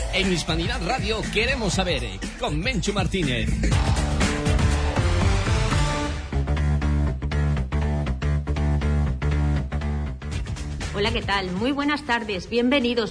En Hispanidad Radio queremos saber, con Menchu Martínez. Hola, ¿qué tal? Muy buenas tardes, bienvenidos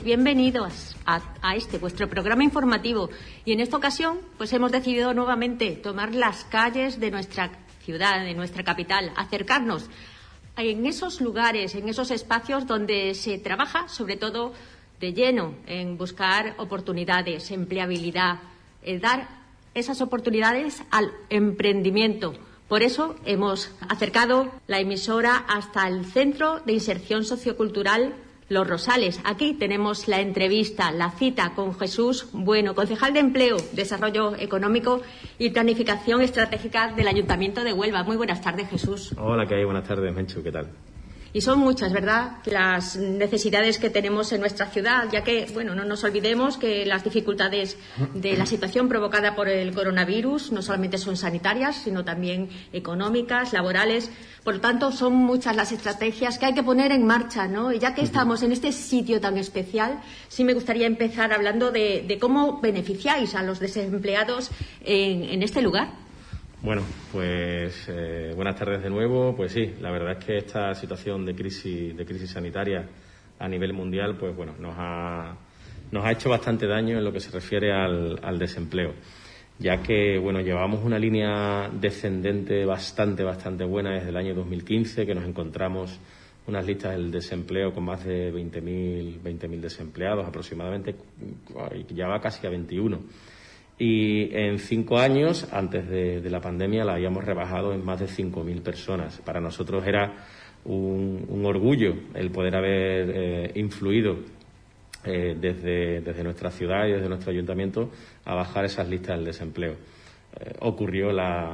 a este vuestro programa informativo. Y en esta ocasión, pues hemos decidido nuevamente tomar las calles de nuestra ciudad, de nuestra capital, acercarnos en esos lugares, en esos espacios donde se trabaja, sobre todo de lleno, en buscar oportunidades, empleabilidad, dar esas oportunidades al emprendimiento. Por eso hemos acercado la emisora hasta el Centro de Inserción Sociocultural Los Rosales. Aquí tenemos la entrevista, la cita con Jesús Bueno, concejal de Empleo, Desarrollo Económico y Planificación Estratégica del Ayuntamiento de Huelva. Muy buenas tardes, Jesús. Hola, ¿qué hay? Buenas tardes, Menchu, ¿qué tal? Y son muchas, ¿verdad?, las necesidades que tenemos en nuestra ciudad, ya que, bueno, no nos olvidemos que las dificultades de la situación provocada por el coronavirus no solamente son sanitarias, sino también económicas, laborales. Por lo tanto, son muchas las estrategias que hay que poner en marcha, ¿no? Y ya que estamos en este sitio tan especial, sí me gustaría empezar hablando de cómo beneficiáis a los desempleados en este lugar. Bueno, pues buenas tardes de nuevo. Pues sí, la verdad es que esta situación de crisis sanitaria a nivel mundial, pues bueno, nos ha hecho bastante daño en lo que se refiere al desempleo, ya que bueno, llevamos una línea descendente bastante buena desde el año 2015, que nos encontramos unas listas del desempleo con más de 20.000 desempleados aproximadamente, ya va casi a 21. Y en 5 años, antes de la pandemia, la habíamos rebajado en más de 5.000 personas. Para nosotros era un orgullo el poder haber influido desde nuestra ciudad y desde nuestro ayuntamiento a bajar esas listas del desempleo. Ocurrió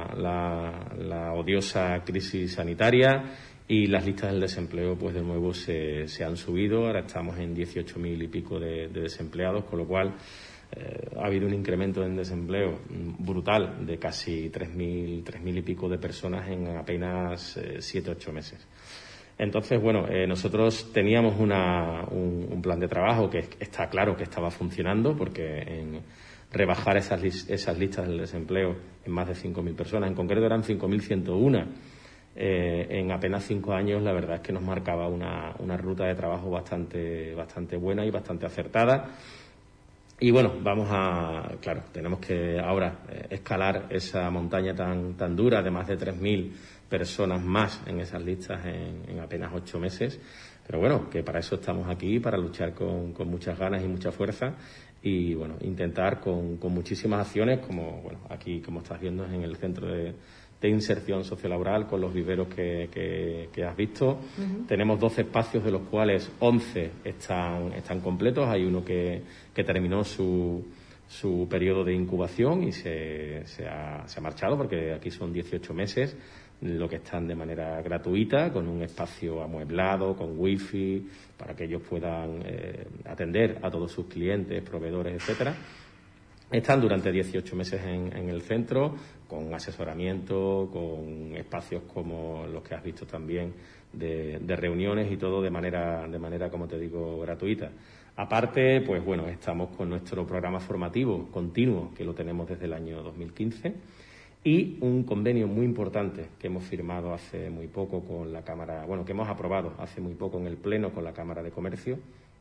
la odiosa crisis sanitaria y las listas del desempleo, pues de nuevo se han subido. Ahora estamos en 18.000 y pico de desempleados, con lo cual ha habido un incremento en desempleo brutal de casi 3.000 y pico de personas en apenas 7-8 meses. Entonces, bueno, nosotros teníamos un plan de trabajo que está claro que estaba funcionando, porque en rebajar esas listas del desempleo en más de 5.000 personas, en concreto eran 5.101, en apenas 5 años, la verdad es que nos marcaba una ruta de trabajo bastante buena y bastante acertada. Y bueno, tenemos que ahora escalar esa montaña tan dura de más de 3.000 personas más en esas listas en apenas 8 meses. Pero bueno, que para eso estamos aquí, para luchar con muchas ganas y mucha fuerza y bueno, intentar con muchísimas acciones, como bueno, aquí como estás viendo en el Centro de Inserción Sociolaboral, con los viveros que has visto. Uh-huh. Tenemos 12 espacios, de los cuales 11 están completos. Hay uno que terminó su periodo de incubación y se ha marchado, porque aquí son 18 meses, lo que están de manera gratuita, con un espacio amueblado, con wifi, para que ellos puedan atender a todos sus clientes, proveedores, etcétera. Están durante 18 meses en el centro, con asesoramiento, con espacios como los que has visto también de reuniones y todo de manera, como te digo, gratuita. Aparte, pues bueno, estamos con nuestro programa formativo continuo, que lo tenemos desde el año 2015, y un convenio muy importante que hemos firmado hace muy poco con la Cámara, que hemos aprobado hace muy poco en el Pleno con la Cámara de Comercio,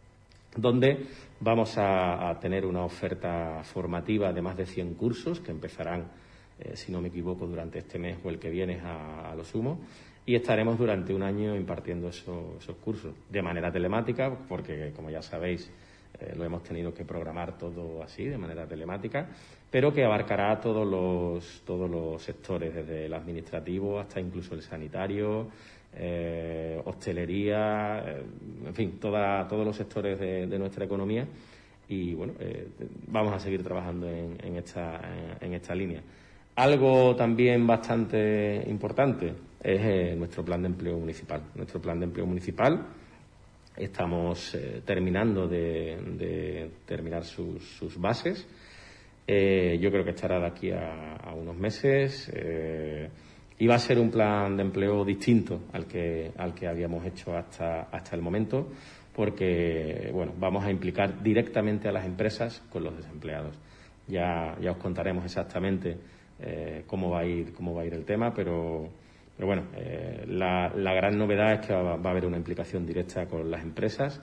donde vamos a tener una oferta formativa de más de 100 cursos que empezarán, si no me equivoco, durante este mes o el que viene a lo sumo, y estaremos durante un año impartiendo esos cursos de manera telemática, porque como ya sabéis lo hemos tenido que programar todo así, de manera telemática, pero que abarcará todos los sectores, desde el administrativo hasta incluso el sanitario, hostelería, en fin, todos los sectores de nuestra economía. Y bueno, vamos a seguir trabajando en esta línea. Algo también bastante importante es nuestro plan de empleo municipal. Nuestro plan de empleo municipal, estamos terminando de terminar sus bases. Yo creo que estará de aquí a unos meses. Y va a ser un plan de empleo distinto al que habíamos hecho hasta el momento, porque, bueno, vamos a implicar directamente a las empresas con los desempleados. Ya os contaremos exactamente cómo va a ir el tema, pero bueno, la gran novedad es que va a haber una implicación directa con las empresas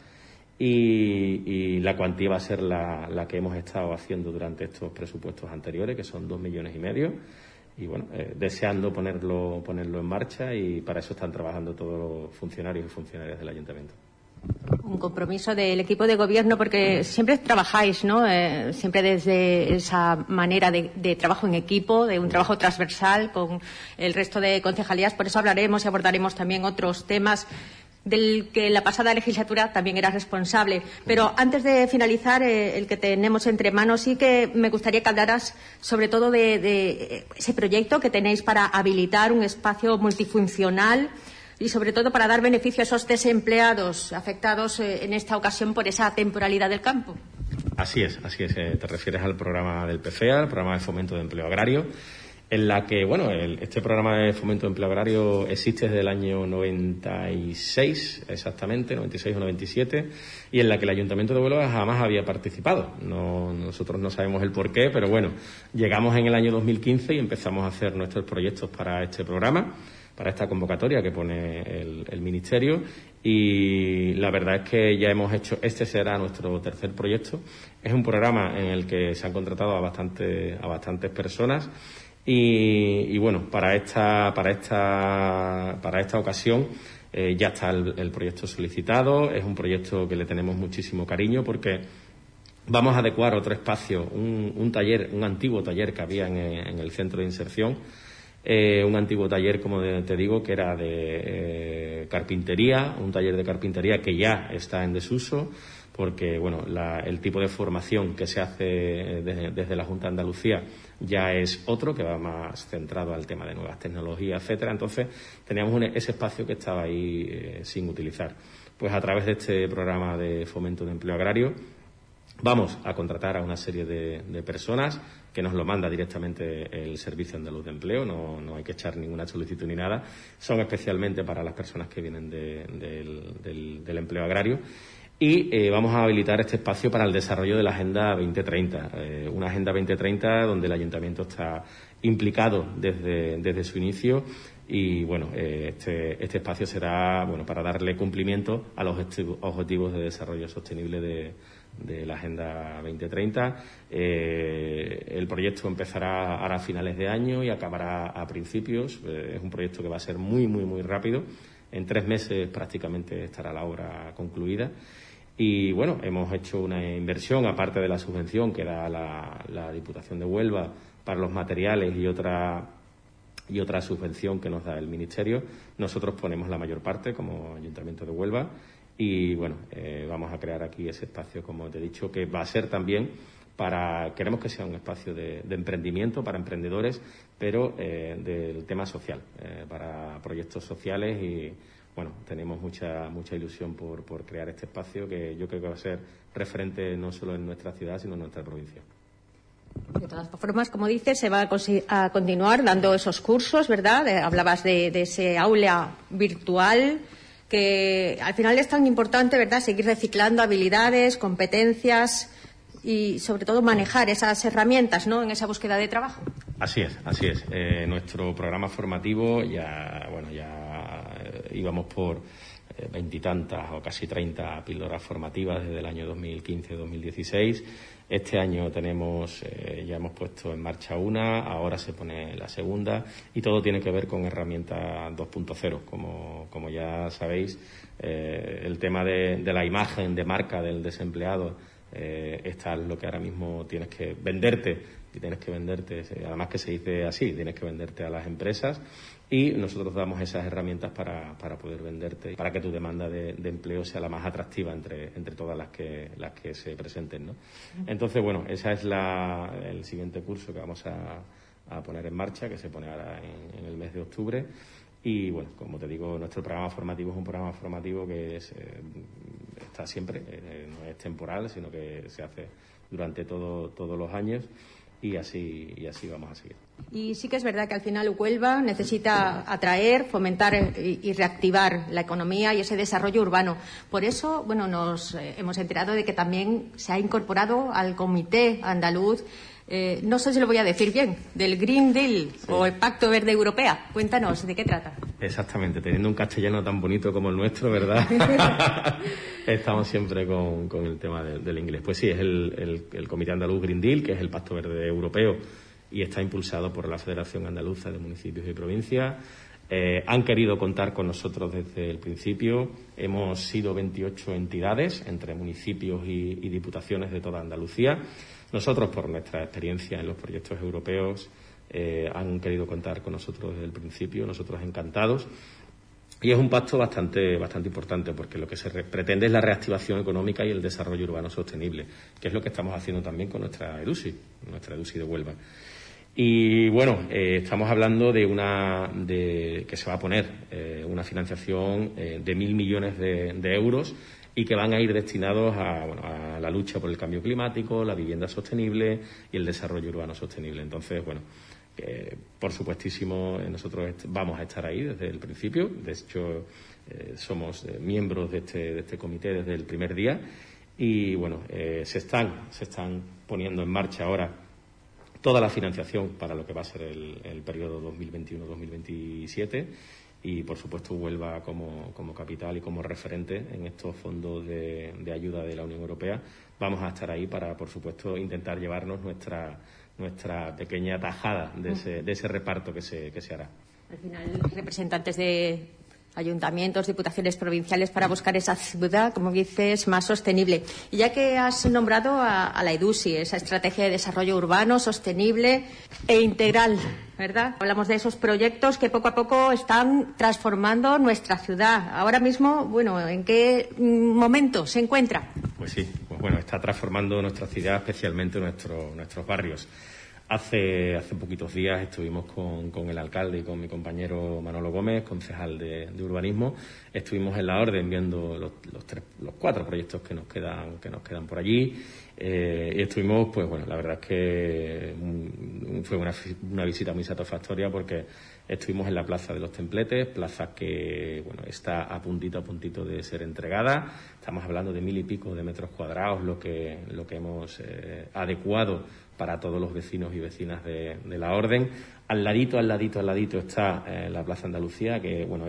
y la cuantía va a ser la que hemos estado haciendo durante estos presupuestos anteriores, que son 2,5 millones. Y bueno, deseando ponerlo en marcha, y para eso están trabajando todos los funcionarios y funcionarias del Ayuntamiento. Un compromiso del equipo de gobierno, porque siempre trabajáis, ¿no? Siempre desde esa manera de trabajo en equipo, de un trabajo transversal con el resto de concejalías. Por eso hablaremos y abordaremos también otros temas del que en la pasada legislatura también era responsable. Pero antes de finalizar el que tenemos entre manos, sí que me gustaría que hablaras sobre todo de ese proyecto que tenéis para habilitar un espacio multifuncional y sobre todo para dar beneficio a esos desempleados afectados en esta ocasión por esa temporalidad del campo. Así es. Te refieres al programa del PFEA, el programa de fomento de empleo agrario, en la que, bueno, este programa de fomento de empleo agrario existe desde el año 96, exactamente, 96 o 97, y en la que el Ayuntamiento de Huelva jamás había participado. Nosotros no sabemos el porqué, pero bueno, llegamos en el año 2015 y empezamos a hacer nuestros proyectos para este programa, para esta convocatoria que pone el Ministerio, y la verdad es que ya hemos hecho, este será nuestro tercer proyecto. Es un programa en el que se han contratado a bastantes personas. Y bueno, para esta ocasión ya está el proyecto solicitado. Es un proyecto que le tenemos muchísimo cariño porque vamos a adecuar otro espacio, un antiguo taller que había en el centro de inserción, un antiguo taller, como te digo, que era de carpintería, un taller de carpintería que ya está en desuso, porque bueno, el tipo de formación que se hace desde la Junta de Andalucía ya es otro, que va más centrado al tema de nuevas tecnologías, etcétera. Entonces teníamos ese espacio que estaba ahí sin utilizar. Pues a través de este programa de fomento de empleo agrario vamos a contratar a una serie de personas que nos lo manda directamente el Servicio Andaluz de Empleo, no hay que echar ninguna solicitud ni nada. Son especialmente para las personas que vienen del empleo agrario. Y vamos a habilitar este espacio para el desarrollo de la Agenda 2030, una Agenda 2030 donde el Ayuntamiento está implicado desde su inicio, y bueno, este espacio será para darle cumplimiento a los objetivos de desarrollo sostenible de la Agenda 2030. El proyecto empezará ahora a finales de año y acabará a principios. Es un proyecto que va a ser muy, muy, muy rápido. En 3 meses prácticamente estará la obra concluida. Y bueno, hemos hecho una inversión, aparte de la subvención que da la Diputación de Huelva para los materiales y otra subvención que nos da el Ministerio. Nosotros ponemos la mayor parte como Ayuntamiento de Huelva. Y bueno, vamos a crear aquí ese espacio, como te he dicho, que va a ser también queremos que sea un espacio de emprendimiento para emprendedores, pero del tema social, para proyectos sociales. Y bueno, tenemos mucha ilusión por crear este espacio, que yo creo que va a ser referente no solo en nuestra ciudad, sino en nuestra provincia. De todas formas, como dices, se va a continuar dando esos cursos, ¿verdad? Hablabas de ese aula virtual, que al final es tan importante, ¿verdad?, seguir reciclando habilidades, competencias y, sobre todo, manejar esas herramientas, ¿no?, en esa búsqueda de trabajo. Así es. Nuestro programa formativo ya íbamos por 20 y tantas o casi 30 píldoras formativas desde el año 2015-2016. Este año ya hemos puesto en marcha una, ahora se pone la segunda, y todo tiene que ver con herramientas 2.0. Como ya sabéis, el tema de la imagen de marca del desempleado está lo que ahora mismo tienes que venderte, además que se dice así, tienes que venderte a las empresas, y nosotros damos esas herramientas para poder venderte, para que tu demanda de empleo sea la más atractiva entre todas las que se presenten, ¿no? Entonces, bueno, ese es el siguiente curso que vamos a poner en marcha, que se pone ahora en el mes de octubre. Y bueno, como te digo, nuestro programa formativo es un programa formativo que está siempre, no es temporal, sino que se hace durante todos los años, y así vamos a seguir. Y sí que es verdad que al final Huelva necesita atraer, fomentar y reactivar la economía y ese desarrollo urbano. Por eso, bueno, nos hemos enterado de que también se ha incorporado al Comité Andaluz, no sé si lo voy a decir bien, del Green Deal, sí, o el Pacto Verde Europea. Cuéntanos, ¿de qué trata? Exactamente, teniendo un castellano tan bonito como el nuestro, ¿verdad? Estamos siempre con el tema del inglés. Pues sí, es el Comité Andaluz Green Deal, que es el Pacto Verde Europeo, y está impulsado por la Federación Andaluza de Municipios y Provincias. Han querido contar con nosotros desde el principio. Hemos sido 28 entidades, entre municipios y diputaciones de toda Andalucía. Nosotros, por nuestra experiencia en los proyectos europeos, han querido contar con nosotros desde el principio, nosotros encantados. Y es un pacto bastante importante, porque lo que se pretende es la reactivación económica y el desarrollo urbano sostenible, que es lo que estamos haciendo también con nuestra EDUSI de Huelva. Y bueno, estamos hablando de que se va a poner una financiación de 1.000 millones de euros y que van a ir destinados a la lucha por el cambio climático, la vivienda sostenible y el desarrollo urbano sostenible. Entonces, bueno, por supuestísimo, nosotros vamos a estar ahí desde el principio. De hecho, somos miembros de este comité desde el primer día y, bueno, se están poniendo en marcha ahora toda la financiación para lo que va a ser el periodo 2021-2027 y, por supuesto, Huelva como capital y como referente en estos fondos de ayuda de la Unión Europea. Vamos a estar ahí para, por supuesto, intentar llevarnos nuestra pequeña tajada de ese reparto que se hará. Al final, representantes de ayuntamientos, diputaciones provinciales para buscar esa ciudad, como dices, más sostenible. Y ya que has nombrado a la EDUSI, esa estrategia de desarrollo urbano, sostenible e integral, ¿verdad? Hablamos de esos proyectos que poco a poco están transformando nuestra ciudad. Ahora mismo, bueno, ¿en qué momento se encuentra? Pues sí, pues bueno, está transformando nuestra ciudad, especialmente nuestros barrios. Hace poquitos días estuvimos con el alcalde y con mi compañero Manolo Gómez, concejal de urbanismo. Estuvimos en la orden viendo los 4 proyectos que nos quedan por allí. Y estuvimos, pues bueno, la verdad es que fue una visita muy satisfactoria porque estuvimos en la Plaza de los Templetes, plaza que, bueno, está a puntito de ser entregada. Estamos hablando de 1.000 y pico de metros cuadrados, lo que hemos adecuado para todos los vecinos y vecinas de la Orden. Al ladito está la Plaza Andalucía, que, bueno,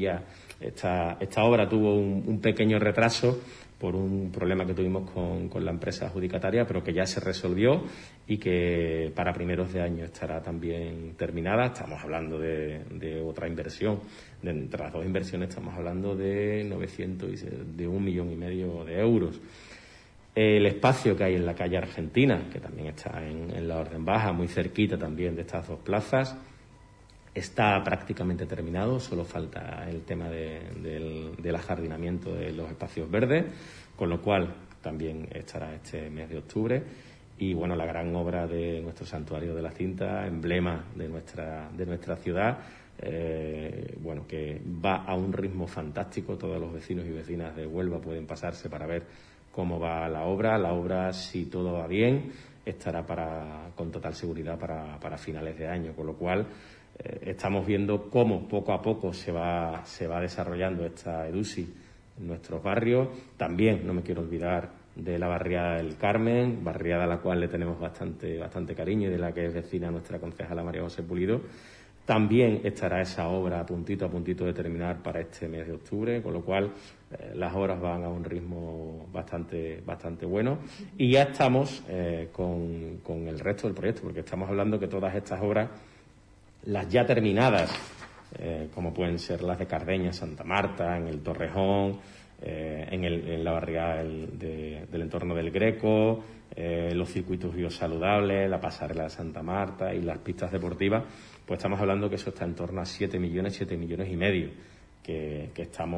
esta obra tuvo un pequeño retraso por un problema que tuvimos con la empresa adjudicataria, pero que ya se resolvió y que para primeros de año estará también terminada. Estamos hablando de otra inversión. Entre las 2 inversiones estamos hablando de 1,5 millones de euros. El espacio que hay en la calle Argentina, que también está en la Orden Baja, muy cerquita también de estas 2 plazas, está prácticamente terminado. Solo falta el tema del ajardinamiento de los espacios verdes, con lo cual también estará este mes de octubre. Y bueno, la gran obra de nuestro Santuario de la Cinta, emblema de nuestra ciudad, bueno, que va a un ritmo fantástico. Todos los vecinos y vecinas de Huelva pueden pasarse para ver cómo va la obra. La obra, si todo va bien, estará con total seguridad para finales de año, con lo cual estamos viendo cómo poco a poco se va desarrollando esta EDUSI en nuestros barrios. También no me quiero olvidar de la barriada del Carmen, barriada a la cual le tenemos bastante cariño y de la que es vecina nuestra concejala María José Pulido. También estará esa obra a puntito de terminar para este mes de octubre, con lo cual las obras van a un ritmo bastante bueno. Y ya estamos con el resto del proyecto, porque estamos hablando que todas estas obras, las ya terminadas, como pueden ser las de Cardeña, Santa Marta, en el Torrejón, en la barriada del entorno del Greco, los circuitos biosaludables, la pasarela de Santa Marta y las pistas deportivas, pues estamos hablando que eso está en torno a 7 millones y medio, que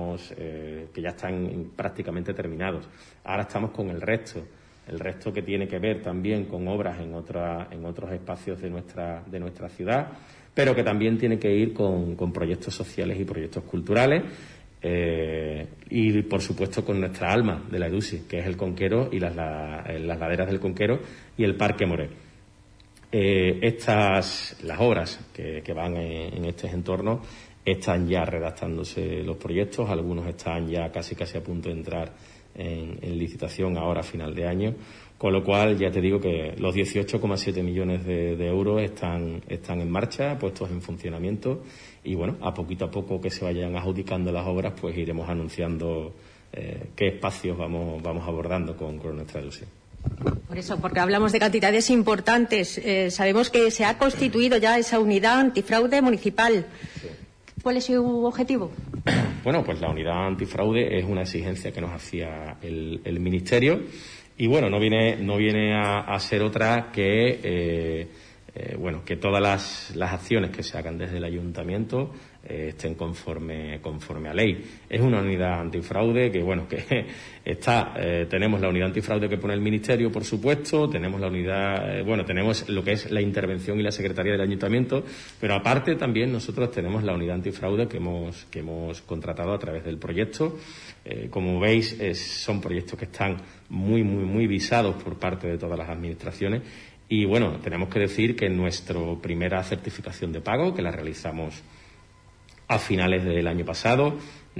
ya están prácticamente terminados. Ahora estamos con el resto que tiene que ver también con obras en otros espacios de nuestra ciudad, pero que también tiene que ir con proyectos sociales y proyectos culturales, y por supuesto con nuestra alma de la EDUSI, que es el Conquero y las laderas del Conquero y el Parque Moré. Las obras que van en estos entornos están ya redactándose los proyectos, algunos están ya casi a punto de entrar en licitación ahora a final de año, con lo cual ya te digo que los 18,7 millones de euros están en marcha, puestos en funcionamiento, y bueno, a poco que se vayan adjudicando las obras, pues iremos anunciando qué espacios vamos abordando con nuestra ilusión. Por eso, porque hablamos de cantidades importantes. Sabemos que se ha constituido ya esa unidad antifraude municipal. Sí. ¿Cuál es su objetivo? Bueno, pues la unidad antifraude es una exigencia que nos hacía el Ministerio y, bueno, no viene a ser otra que, que todas las acciones que se hagan desde el Ayuntamiento estén conforme a ley. Es una unidad antifraude que tenemos la unidad antifraude que pone el Ministerio, por supuesto, tenemos la unidad, tenemos lo que es la intervención y la Secretaría del Ayuntamiento, pero aparte también nosotros tenemos la unidad antifraude que hemos contratado a través del proyecto. Como veis, son proyectos que están muy visados por parte de todas las administraciones. Y bueno, tenemos que decir que nuestra primera certificación de pago, que la realizamos a finales del año pasado,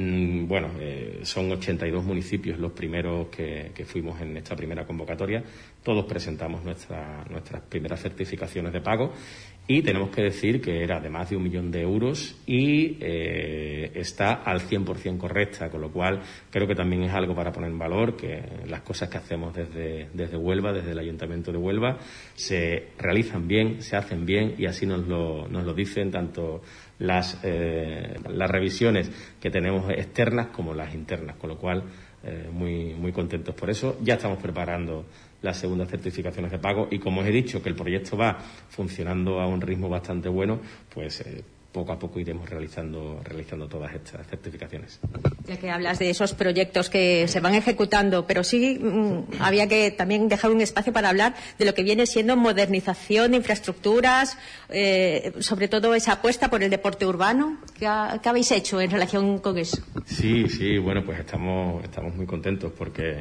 son 82 municipios los primeros que fuimos en esta primera convocatoria. Todos presentamos nuestras primeras certificaciones de pago y tenemos que decir que era de más de 1 millón de euros y está al 100% correcta, con lo cual creo que también es algo para poner en valor que las cosas que hacemos desde Huelva, desde el Ayuntamiento de Huelva, se realizan bien, se hacen bien y así nos lo dicen tanto las revisiones que tenemos externas como las internas, con lo cual muy contentos por eso. Ya estamos preparando las segundas certificaciones de pago y, como os he dicho, que el proyecto va funcionando a un ritmo bastante bueno, pues poco a poco iremos realizando todas estas certificaciones. Ya que hablas de esos proyectos que se van ejecutando, pero sí había que también dejar un espacio para hablar de lo que viene siendo modernización de infraestructuras, sobre todo esa apuesta por el deporte urbano. ¿Qué habéis hecho en relación con eso? Sí, bueno, pues estamos muy contentos porque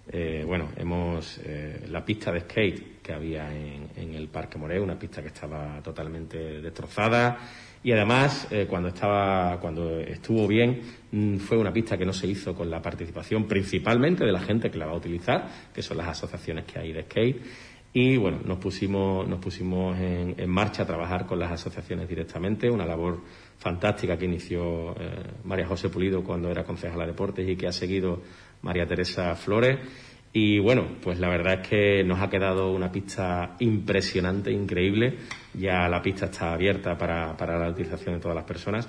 la pista de skate que había en el Parque Moré, una pista que estaba totalmente destrozada y además cuando estuvo bien fue una pista que no se hizo con la participación principalmente de la gente que la va a utilizar, que son las asociaciones que hay de skate. Y bueno, nos pusimos en marcha a trabajar con las asociaciones directamente, una labor fantástica que inició María José Pulido cuando era concejala de deportes y que ha seguido María Teresa Flores. Y bueno, pues la verdad es que nos ha quedado una pista impresionante, increíble. Ya la pista está abierta para la utilización de todas las personas.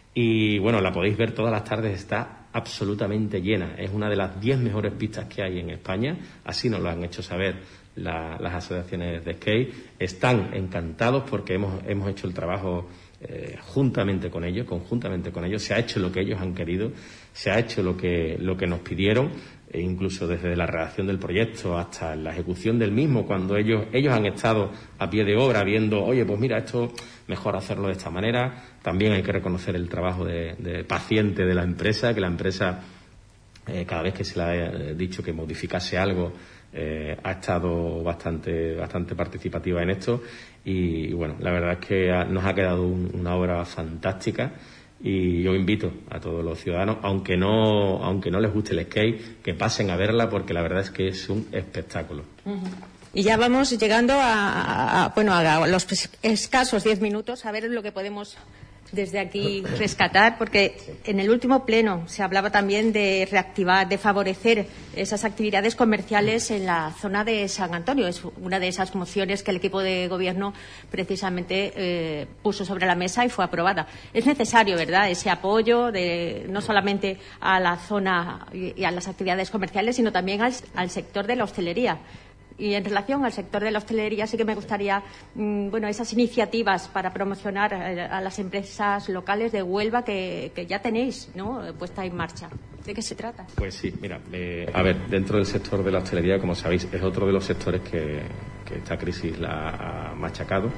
Y bueno, la podéis ver todas las tardes, está absolutamente llena. Es una de las 10 mejores pistas que hay en España. Así nos lo han hecho saber las asociaciones de skate. Están encantados porque hemos hecho el trabajo conjuntamente con ellos. Se ha hecho lo que ellos han querido, se ha hecho lo que nos pidieron, e incluso desde la redacción del proyecto hasta la ejecución del mismo, cuando ellos han estado a pie de obra viendo, oye, pues mira, esto mejor hacerlo de esta manera. También hay que reconocer el trabajo de paciente de la empresa, que la empresa cada vez que se le ha dicho que modificase algo ha estado bastante participativa en esto y bueno, la verdad es que nos ha quedado una obra fantástica. Y yo invito a todos los ciudadanos, aunque no les guste el skate, que pasen a verla porque la verdad es que es un espectáculo. Uh-huh. Y ya vamos llegando a los escasos 10 minutos a ver lo que podemos desde aquí rescatar, porque en el último pleno se hablaba también de reactivar, de favorecer esas actividades comerciales en la zona de San Antonio. Es una de esas mociones que el equipo de gobierno precisamente puso sobre la mesa y fue aprobada. Es necesario, ¿verdad?, ese apoyo no solamente a la zona y a las actividades comerciales, sino también al sector de la hostelería. Y en relación al sector de la hostelería sí que me gustaría, esas iniciativas para promocionar a las empresas locales de Huelva que ya tenéis, ¿no?, puesta en marcha. ¿De qué se trata? Pues sí, mira, dentro del sector de la hostelería, como sabéis, es otro de los sectores que esta crisis la ha machacado.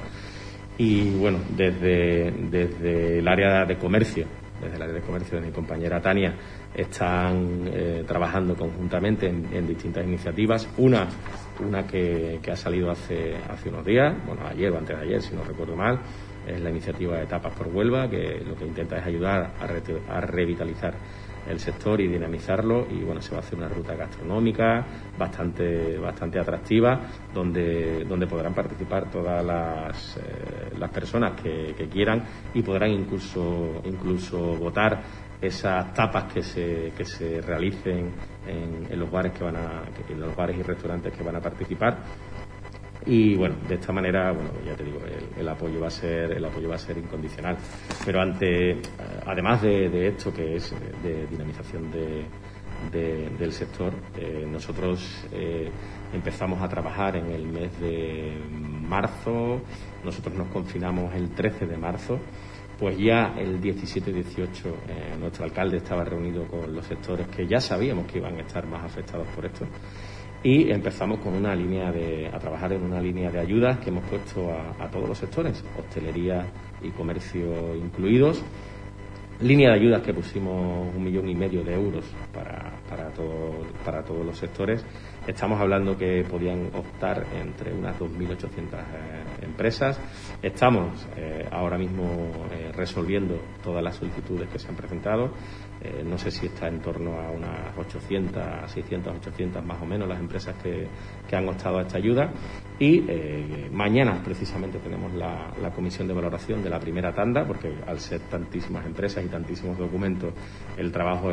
Y bueno, desde el área de comercio, de mi compañera Tania, están trabajando conjuntamente en distintas iniciativas. Una Una que ha salido hace unos días, bueno, ayer o antes de ayer, si no recuerdo mal, es la iniciativa de Tapas por Huelva, que lo que intenta es ayudar a revitalizar el sector y dinamizarlo, y bueno, se va a hacer una ruta gastronómica bastante atractiva, donde podrán participar todas las personas que quieran, y podrán incluso votar esas tapas que se realicen en los bares en los bares y restaurantes que van a participar. Y bueno, de esta manera, bueno, ya te digo, el apoyo va a ser incondicional. Pero además de esto, que es de dinamización del sector, nosotros empezamos a trabajar en el mes de marzo. Nosotros nos confinamos el 13 de marzo. Pues ya el 17 y 18 nuestro alcalde estaba reunido con los sectores que ya sabíamos que iban a estar más afectados por esto, y empezamos con a trabajar en una línea de ayudas que hemos puesto a todos los sectores, hostelería y comercio incluidos. Línea de ayudas que pusimos 1,5 millones de euros para todos los sectores. Estamos hablando que podían optar entre unas 2.800 empresas. Estamos ahora mismo resolviendo todas las solicitudes que se han presentado. No sé si está en torno a unas 600, más o menos las empresas que han optado a esta ayuda. Y mañana precisamente tenemos la comisión de valoración de la primera tanda, porque al ser tantísimas empresas y tantísimos documentos, el trabajo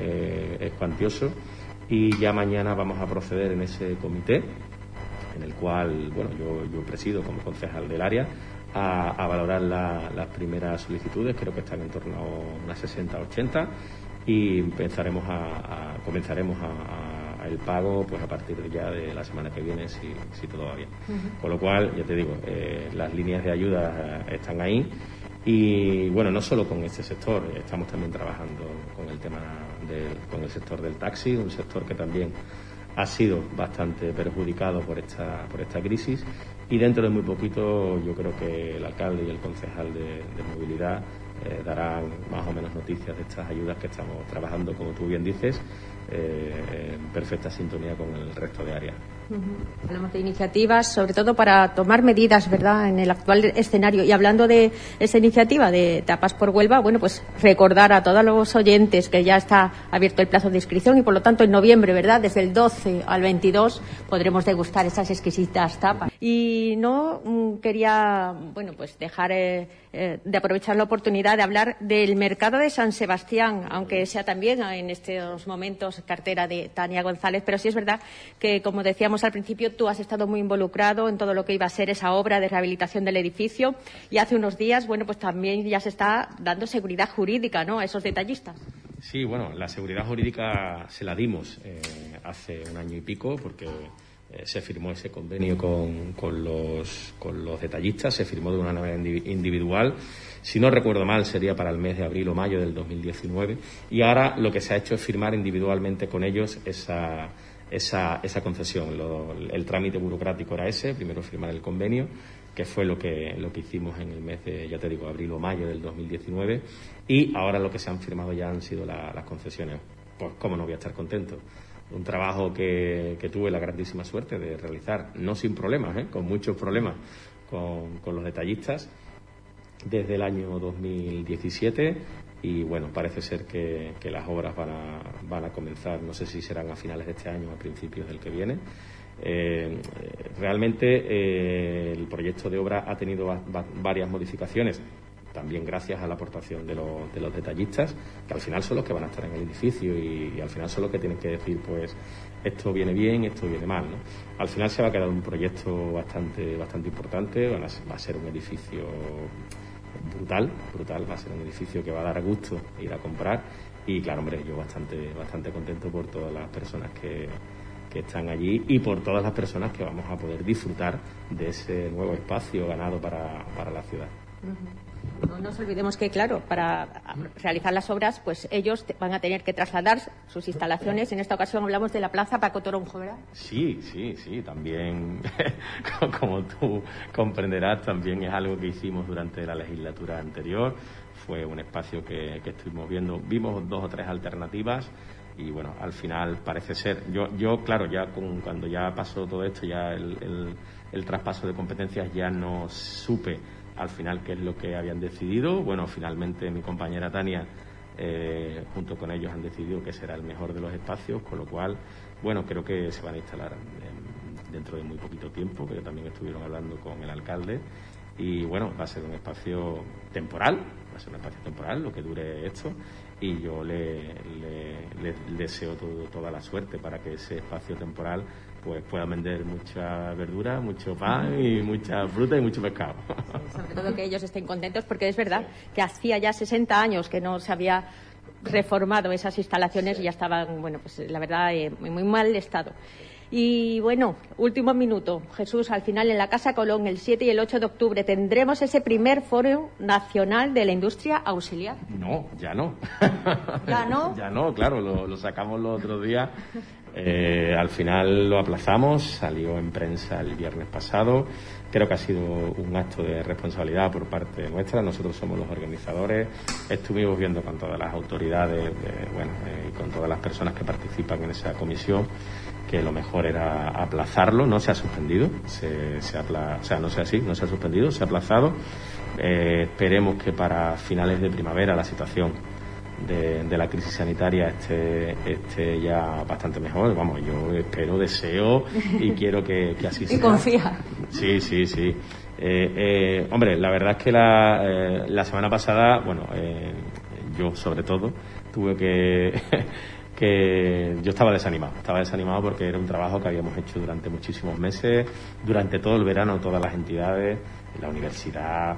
es cuantioso. Y ya mañana vamos a proceder en ese comité, en el cual, bueno, yo presido como concejal del área, a valorar las primeras solicitudes. Creo que están en torno a unas 60-80, y comenzaremos el pago pues a partir ya de la semana que viene, si todo va bien. Con lo cual, ya te digo, las líneas de ayuda están ahí. Y bueno, no solo con este sector, estamos también trabajando con el tema con el sector del taxi, un sector que también ha sido bastante perjudicado por esta crisis, y dentro de muy poquito yo creo que el alcalde y el concejal de movilidad darán más o menos noticias de estas ayudas que estamos trabajando, como tú bien dices, en perfecta sintonía con el resto de áreas. Hablamos de iniciativas, sobre todo para tomar medidas, ¿verdad?, en el actual escenario. Y hablando de esa iniciativa de Tapas por Huelva, bueno, pues recordar a todos los oyentes que ya está abierto el plazo de inscripción, y por lo tanto en noviembre, ¿verdad?, desde el 12 al 22 podremos degustar esas exquisitas tapas. Y no quería, bueno, pues dejar de aprovechar la oportunidad de hablar del mercado de San Sebastián, aunque sea también en estos momentos cartera de Tania González, pero sí es verdad que, como decíamos al principio, tú has estado muy involucrado en todo lo que iba a ser esa obra de rehabilitación del edificio, y hace unos días, bueno, pues también ya se está dando seguridad jurídica, ¿no?, a esos detallistas. Sí, bueno, la seguridad jurídica se la dimos hace 1 año y pico, porque se firmó ese convenio con los detallistas, se firmó de una manera individual. Si no recuerdo mal, sería para el mes de abril o mayo del 2019, y ahora lo que se ha hecho es firmar individualmente con ellos esa concesión. El trámite burocrático era ese, primero firmar el convenio, que fue lo que hicimos en el mes de, ya te digo, abril o mayo del 2019, y ahora lo que se han firmado ya han sido las concesiones. Pues cómo no voy a estar contento. Un trabajo que tuve la grandísima suerte de realizar, no sin problemas, con muchos problemas, con los detallistas, desde el año 2017, y bueno, parece ser que las obras van a comenzar, no sé si serán a finales de este año o a principios del que viene. Realmente el proyecto de obra ha tenido varias modificaciones, también gracias a la aportación de los detallistas, que al final son los que van a estar en el edificio, y al final son los que tienen que decir, pues, esto viene bien, esto viene mal, ¿no? Al final se va a quedar un proyecto bastante importante, va a ser un edificio brutal, va a ser un edificio que va a dar gusto ir a comprar, y claro, hombre, yo bastante contento por todas las personas que están allí, y por todas las personas que vamos a poder disfrutar de ese nuevo espacio ganado para la ciudad. No nos olvidemos que, claro, para realizar las obras, pues ellos van a tener que trasladar sus instalaciones. En esta ocasión hablamos de la Plaza Paco Toronjo, ¿verdad? Sí, también, como tú comprenderás, también es algo que hicimos durante la legislatura anterior. Fue un espacio que estuvimos viendo, vimos 2 o 3 alternativas, bueno, al final parece ser, yo claro, ya cuando ya pasó todo esto, ya el traspaso de competencias, ya no supe al final qué es lo que habían decidido. Bueno, finalmente mi compañera Tania, junto con ellos, han decidido que será el mejor de los espacios, con lo cual, bueno, creo que se van a instalar dentro de muy poquito tiempo, que también estuvieron hablando con el alcalde, y bueno, va a ser un espacio temporal, lo que dure esto, y yo le deseo toda la suerte para que ese espacio temporal pues pueda vender mucha verdura, mucho pan y mucha fruta y mucho pescado. Sí, sobre todo que ellos estén contentos, porque es verdad que hacía ya 60 años que no se había reformado esas instalaciones y ya estaban, bueno, pues la verdad, en muy mal estado. Y bueno, último minuto, Jesús, al final en la Casa Colón, el 7 y el 8 de octubre, ¿tendremos ese primer Foro Nacional de la Industria Auxiliar? No, ya no. ¿Ya no? Ya no, claro, lo sacamos los otros días. Al final lo aplazamos, salió en prensa el viernes pasado. Creo que ha sido un acto de responsabilidad por parte nuestra. Nosotros somos los organizadores. Estuvimos viendo con todas las autoridades, y con todas las personas que participan en esa comisión, que lo mejor era aplazarlo. No se ha suspendido, no se ha suspendido, se ha aplazado. Esperemos que para finales de primavera la situación de la crisis sanitaria esté ya bastante mejor. Vamos, yo espero, deseo y quiero que así sea. Y confía. Sí. Hombre, la verdad es que la semana pasada, yo sobre todo tuve que yo estaba desanimado porque era un trabajo que habíamos hecho durante muchísimos meses, durante todo el verano, todas las entidades, la universidad,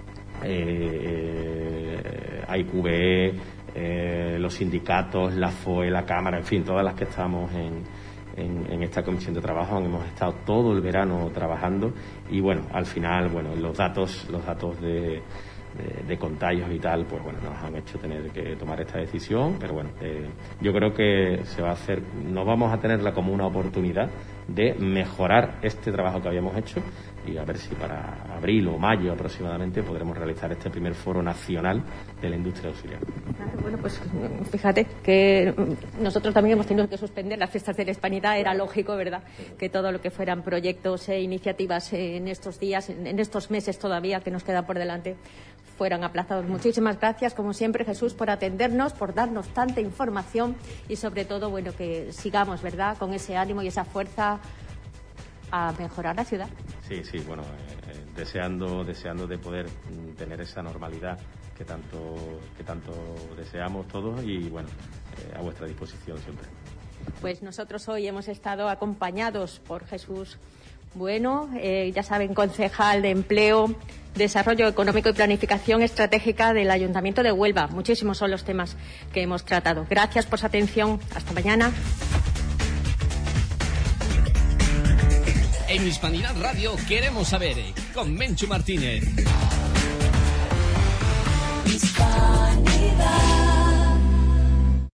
AIQBE, los sindicatos, la FOE, la Cámara, en fin, todas las que estamos en esta comisión de trabajo hemos estado todo el verano trabajando, y bueno, al final, los datos de contagios y tal, pues nos han hecho tener que tomar esta decisión, pero yo creo que se va a hacer, nos vamos a tenerla como una oportunidad de mejorar este trabajo que habíamos hecho, y a ver si para abril o mayo aproximadamente podremos realizar este primer Foro Nacional de la Industria Auxiliar. Bueno, pues fíjate que nosotros también hemos tenido que suspender las fiestas de la Hispanidad. Era lógico, ¿verdad?, que todo lo que fueran proyectos e iniciativas en estos días, en estos meses todavía que nos quedan por delante, fueran aplazados. Muchísimas gracias, como siempre, Jesús, por atendernos, por darnos tanta información y, sobre todo, que sigamos, ¿verdad?, con ese ánimo y esa fuerza a mejorar la ciudad. Sí, deseando de poder tener esa normalidad que tanto deseamos todos, y a vuestra disposición siempre. Pues nosotros hoy hemos estado acompañados por Jesús Bueno, ya saben, concejal de Empleo, Desarrollo Económico y Planificación Estratégica del Ayuntamiento de Huelva. Muchísimos son los temas que hemos tratado. Gracias por su atención. Hasta mañana. En Hispanidad Radio queremos saber, con Menchu Martínez.